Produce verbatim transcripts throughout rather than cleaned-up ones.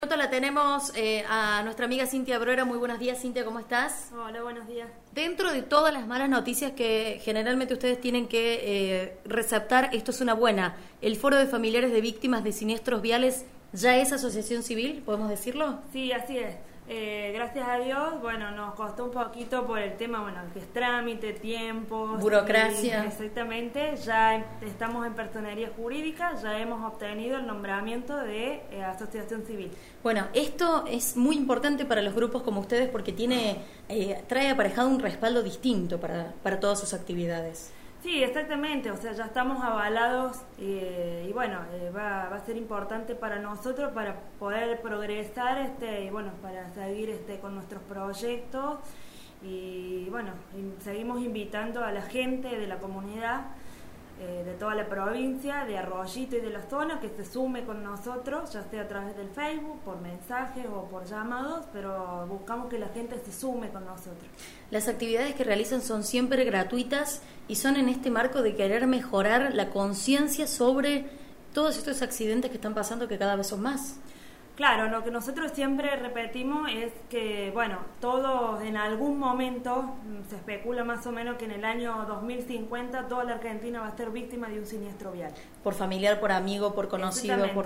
La tenemos eh, a nuestra amiga Cintia Brora. Muy buenos días, Cintia, ¿cómo estás? Hola, buenos días. Dentro de todas las malas noticias que generalmente ustedes tienen que eh, receptar, esto es una buena. El Foro de Familiares de Víctimas de Siniestros Viales ya es asociación civil, ¿podemos decirlo? Sí, así es. Eh, gracias a Dios, bueno, nos costó un poquito por el tema, bueno, que es trámite, tiempo, burocracia. Y, exactamente, ya en, estamos en personería jurídica, ya hemos obtenido el nombramiento de eh, asociación civil. Bueno, esto es muy importante para los grupos como ustedes porque tiene eh, trae aparejado un respaldo distinto para, para todas sus actividades. Sí, exactamente, o sea, ya estamos avalados eh, y bueno, eh, va, va a ser importante para nosotros para poder progresar este y bueno, para seguir este con nuestros proyectos y bueno, y seguimos invitando a la gente de la comunidad eh, de toda la provincia, de Arroyito y de la zona, que se sume con nosotros, ya sea a través del Facebook, por mensajes o por llamados, pero buscamos que la gente se sume con nosotros. Las actividades que realizan son siempre gratuitas y son en este marco de querer mejorar la conciencia sobre todos estos accidentes que están pasando, que cada vez son más. Claro, lo que nosotros siempre repetimos es que, bueno, todos en algún momento, se especula más o menos que en el año dos mil cincuenta toda la Argentina va a ser víctima de un siniestro vial. Por familiar, por amigo, por conocido, por...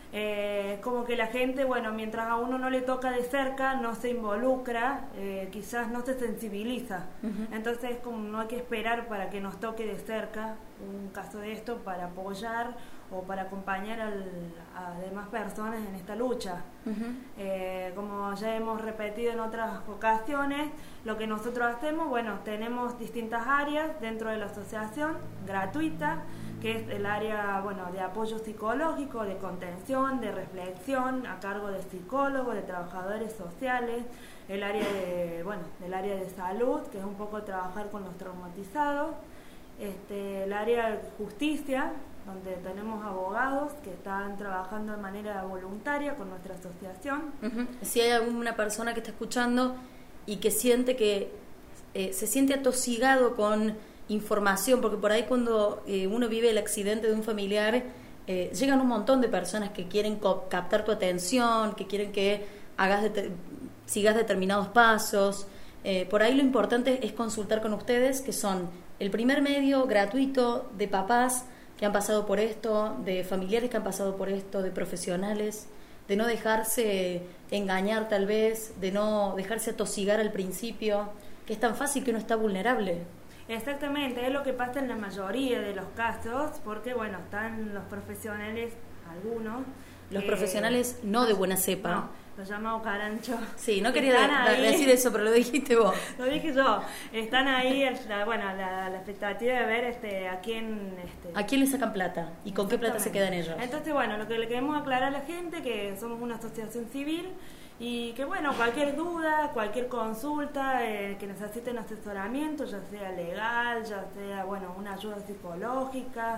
Eh, como que la gente, bueno, mientras a uno no le toca de cerca, no se involucra, eh, quizás no se sensibiliza. Uh-huh. Entonces, como no hay que esperar para que nos toque de cerca un caso de esto para apoyar o para acompañar al, a demás personas en esta lucha. Uh-huh. Eh, como ya hemos repetido en otras ocasiones, lo que nosotros hacemos, bueno, tenemos distintas áreas dentro de la asociación, gratuita, que es el área, bueno, de apoyo psicológico, de contención, de reflexión, a cargo de psicólogos, de trabajadores sociales, el área de, bueno, del área de salud, que es un poco trabajar con los traumatizados, este, el área de justicia, donde tenemos abogados que están trabajando de manera voluntaria con nuestra asociación. Uh-huh. Si hay alguna persona que está escuchando y que siente que eh, se siente atosigado con información, porque por ahí cuando eh, uno vive el accidente de un familiar, eh, llegan un montón de personas que quieren co- captar tu atención, que quieren que hagas de- sigas determinados pasos. Eh, por ahí lo importante es consultar con ustedes, que son el primer medio gratuito de papás que han pasado por esto, de familiares que han pasado por esto, de profesionales, de no dejarse engañar tal vez, de no dejarse atosigar al principio, que es tan fácil que uno está vulnerable. Exactamente, es lo que pasa en la mayoría de los casos, porque bueno, están los profesionales, algunos. Los eh, profesionales no de buena cepa. No, los llamados caranchos. Sí, no quería da, decir eso, pero lo dijiste vos. Lo dije yo. Están ahí, la, bueno, la, la expectativa de ver este, a quién... Este, ¿A quién le sacan plata? ¿Y con qué plata se quedan ellos? Entonces, bueno, lo que le queremos aclarar a la gente, que somos una asociación civil, y que bueno, cualquier duda, cualquier consulta, eh, que necesiten asesoramiento, ya sea legal, ya sea bueno una ayuda psicológica,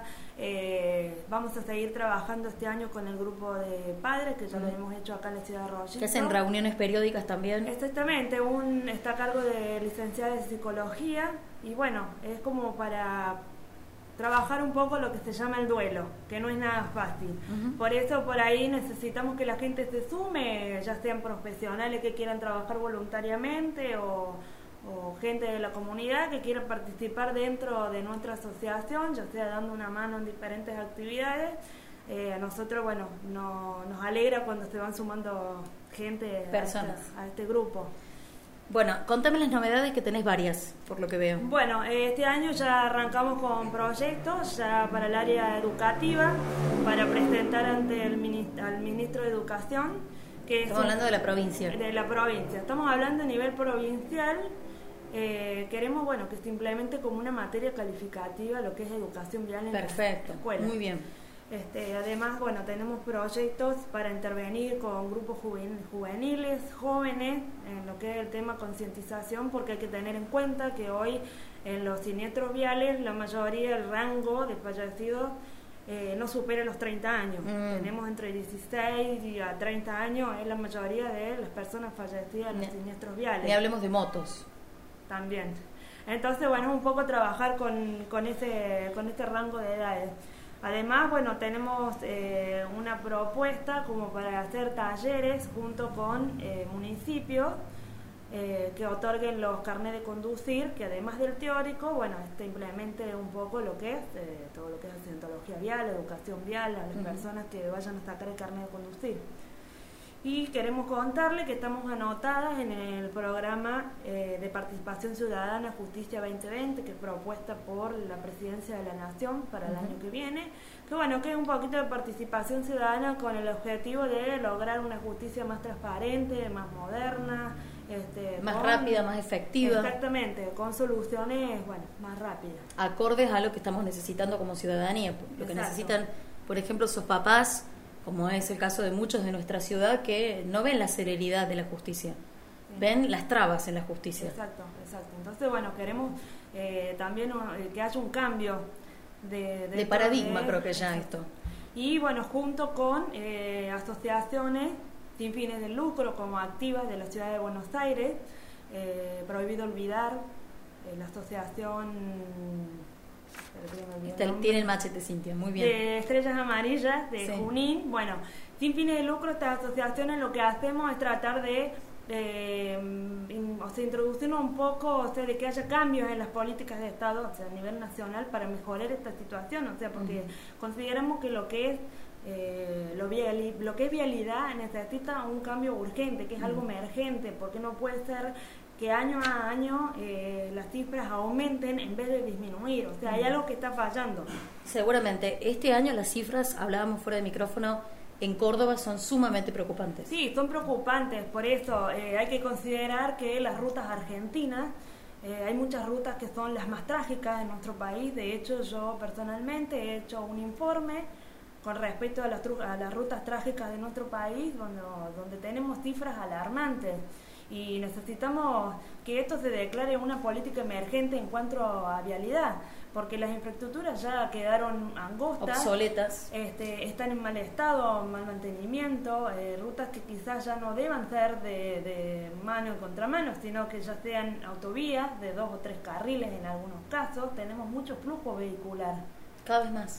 eh, vamos a seguir trabajando este año con el grupo de padres, que ya mm. lo hemos hecho acá en la ciudad de Arroyito. ¿Que hacen reuniones periódicas también? Exactamente, un está a cargo de licenciada de psicología, y bueno, es como para trabajar un poco lo que se llama el duelo, que no es nada fácil. Uh-huh. Por eso por ahí necesitamos que la gente se sume, ya sean profesionales que quieran trabajar voluntariamente o, o gente de la comunidad que quiera participar dentro de nuestra asociación, ya sea dando una mano en diferentes actividades. Eh, a nosotros, bueno, no, nos alegra cuando se van sumando gente personas a, esta, a este grupo. Bueno, contame las novedades, que tenés varias, por lo que veo. Bueno, este año ya arrancamos con proyectos ya para el área educativa, para presentar ante el ministro, al ministro de Educación. Que Estamos es, hablando de la provincia. De la provincia. Estamos hablando a nivel provincial. Eh, queremos, bueno, que se implemente como una materia calificativa lo que es educación vial en Perfecto, la escuela. Muy bien. Este, además, bueno, tenemos proyectos para intervenir con grupos juveniles, jóvenes, en lo que es el tema concientización, porque hay que tener en cuenta que hoy en los siniestros viales la mayoría del rango de fallecidos eh, no supera los treinta años. Mm. Tenemos entre dieciséis y a treinta años, es la mayoría de las personas fallecidas en los ne- siniestros viales. Y hablemos de motos. También. Entonces, bueno, es un poco trabajar con, con, ese, con este rango de edades. Además, bueno, tenemos eh, una propuesta como para hacer talleres junto con eh, municipios eh, que otorguen los carnés de conducir, que además del teórico, bueno, este implemente un poco lo que es eh, todo lo que es accidentología vial, educación vial a las uh-huh. personas que vayan a sacar el carnet de conducir. Y queremos contarle que estamos anotadas en el programa eh, de participación ciudadana Justicia veinte veinte, que es propuesta por la Presidencia de la Nación para el uh-huh. año que viene, que bueno, que es un poquito de participación ciudadana con el objetivo de lograr una justicia más transparente, más moderna, este, más con, rápida, más efectiva. Exactamente, con soluciones, bueno, más rápidas. Acordes a lo que estamos necesitando como ciudadanía, lo Exacto. que necesitan, por ejemplo, sus papás, como es el caso de muchos de nuestra ciudad, que no ven la celeridad de la justicia, sí. ven las trabas en la justicia. Exacto, exacto. Entonces, bueno, queremos eh, también eh, que haya un cambio de, de, de paradigma, de, creo que ya exacto. esto. Y bueno, junto con eh, asociaciones sin fines de lucro, como Activas de la Ciudad de Buenos Aires, eh, Prohibido Olvidar, eh, la asociación... Este, tiene el machete, Cintia, muy bien. De Estrellas Amarillas, de sí. Junín. Bueno, sin fines de lucro, estas asociaciones lo que hacemos es tratar de, eh, in, o sea, introducirnos un poco, o sea, de que haya cambios en las políticas de Estado, o sea, a nivel nacional, para mejorar esta situación, o sea, porque uh-huh. consideramos que lo que es eh, lo, viali, lo que es vialidad necesita un cambio urgente, que es uh-huh. algo emergente, porque no puede ser que año a año eh, las cifras aumenten en vez de disminuir, o sea, hay algo que está fallando. Seguramente, este año las cifras, hablábamos fuera de micrófono, en Córdoba son sumamente preocupantes. Sí, son preocupantes, por eso eh, hay que considerar que las rutas argentinas, eh, hay muchas rutas que son las más trágicas de nuestro país. De hecho, yo personalmente he hecho un informe con respecto a las, a las rutas trágicas de nuestro país, donde, donde tenemos cifras alarmantes. Y necesitamos que esto se declare una política emergente en cuanto a vialidad, porque las infraestructuras ya quedaron angostas, obsoletas, este, están en mal estado, mal mantenimiento, eh, rutas que quizás ya no deban ser de, de mano en contramano, sino que ya sean autovías de dos o tres carriles en algunos casos. Tenemos mucho flujo vehicular. Cada vez más.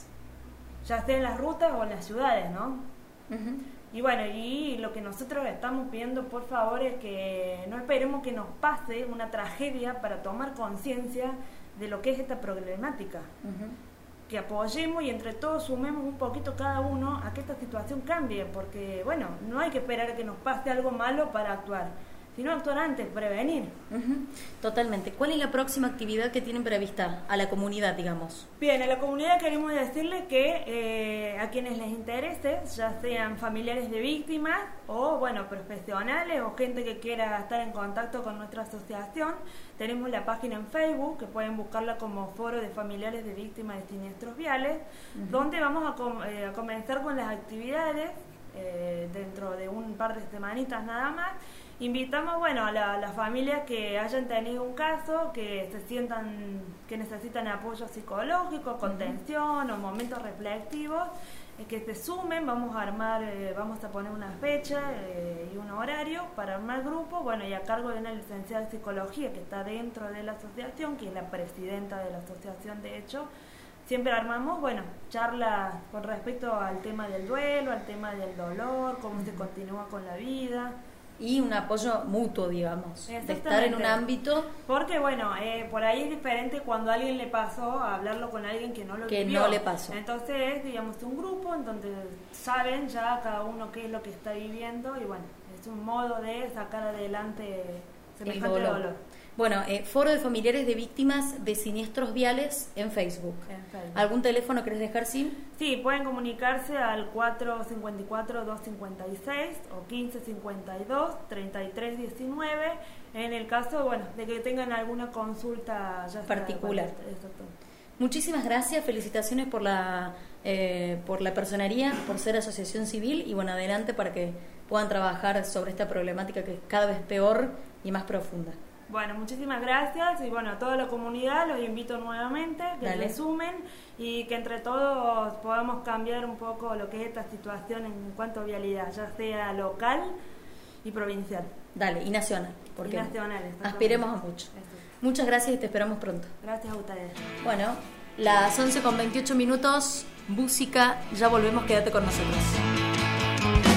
Ya sea en las rutas o en las ciudades, ¿no? Uh-huh. Y bueno, y lo que nosotros estamos pidiendo, por favor, es que no esperemos que nos pase una tragedia para tomar conciencia de lo que es esta problemática. Uh-huh. Que apoyemos y entre todos sumemos un poquito cada uno a que esta situación cambie, porque, bueno, no hay que esperar a que nos pase algo malo para actuar, sino actuar antes, prevenir. Uh-huh. Totalmente. ¿Cuál es la próxima actividad que tienen prevista a la comunidad, digamos? Bien, a la comunidad queremos decirle que eh, a quienes les interese, ya sean familiares de víctimas o, bueno, profesionales o gente que quiera estar en contacto con nuestra asociación, tenemos la página en Facebook, que pueden buscarla como Foro de Familiares de Víctimas de Siniestros Viales, uh-huh. donde vamos a, com- eh, a comenzar con las actividades eh, dentro de un par de semanitas nada más. Invitamos, bueno, a las la familias que hayan tenido un caso, que se sientan, que necesitan apoyo psicológico, contención uh-huh. o momentos reflexivos, eh, que se sumen. Vamos a armar, eh, vamos a poner una fecha eh, y un horario para armar grupo, bueno, y a cargo de una licenciada de psicología que está dentro de la asociación, que es la presidenta de la asociación, de hecho. Siempre armamos, bueno, charlas con respecto al tema del duelo, al tema del dolor, cómo uh-huh. se continúa con la vida. Y un apoyo mutuo, digamos, de estar en un ámbito. Porque, bueno, eh, por ahí es diferente cuando a alguien le pasó a hablarlo con alguien que no lo que vivió. no le pasó. Entonces, digamos, un grupo en donde saben ya cada uno qué es lo que está viviendo y, bueno, es un modo de sacar adelante semejante dolor. dolor. Bueno, eh, Foro de Familiares de Víctimas de Siniestros Viales en Facebook. en Facebook. ¿Algún teléfono querés dejar, Sim? Sí, pueden comunicarse al cuatro cinco cuatro, dos cinco seis o quince cincuenta y dos, treinta y tres diecinueve, en el caso, bueno, de que tengan alguna consulta ya particular. Exacto. Muchísimas gracias, felicitaciones por la eh, por la personería, por ser asociación civil y bueno, adelante para que puedan trabajar sobre esta problemática que es cada vez peor y más profunda. Bueno, muchísimas gracias y bueno, a toda la comunidad los invito nuevamente que Dale. se sumen y que entre todos podamos cambiar un poco lo que es esta situación en cuanto a vialidad, ya sea local y provincial. Dale, y nacional, porque y nacional, aspiremos a mucho. Eso. Muchas gracias y te esperamos pronto. Gracias a ustedes. Bueno, Las once con veintiocho minutos, música, ya volvemos, quédate con nosotros.